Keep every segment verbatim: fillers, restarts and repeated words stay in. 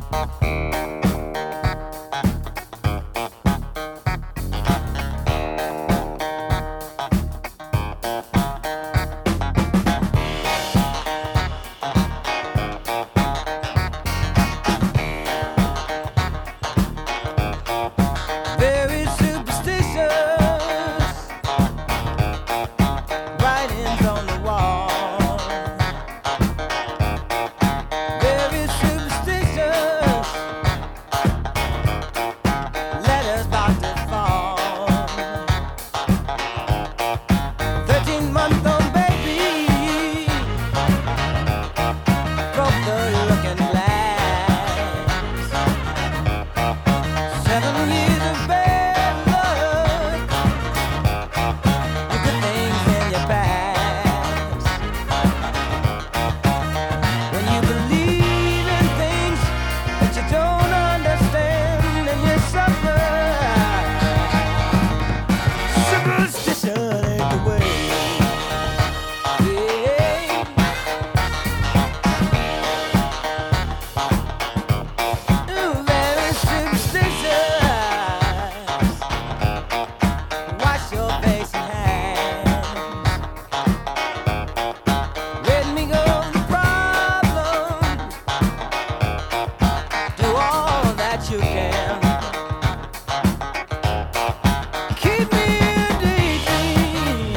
Very superstitious writings on the wall. Very superstitious letters about to fall. Thirteen-month-old baby broke the looking glass. Seven years of bad luck, the good things in your past. When you believe in things that you don't understand, and you suffer. Superstition ain't the way. Yeah. Ooh, very superstitious. Wash your face and hands. Let me go the problem. Do all that you can. Keep me in daydream.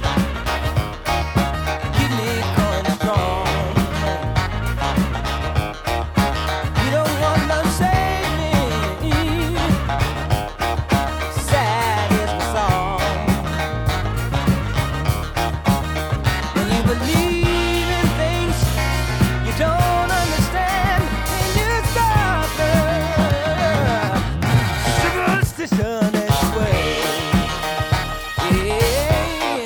Keep me going strong. You don't want to save me. Sad is the song. When you believe in things you don't understand, and you suffer. Superstition is the way. Yeah.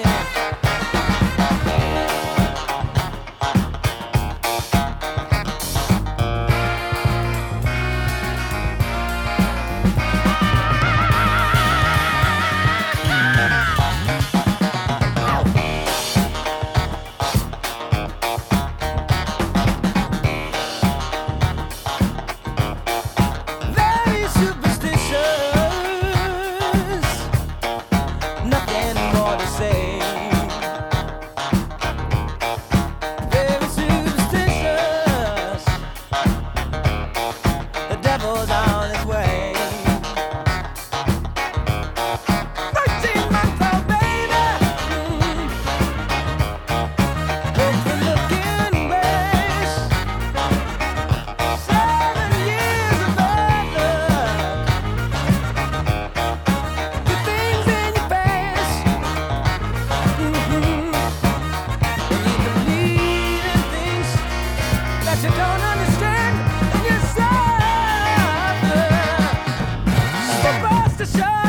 Very superstitious, nothing more to say. Very superstitious, the devil's on his way. Thirteen-month-old baby, mm, broke the looking glass. Seven years of bad luck, good things in your past. Mhm. When you believe in things that you don't understand, and you suffer. Superstition.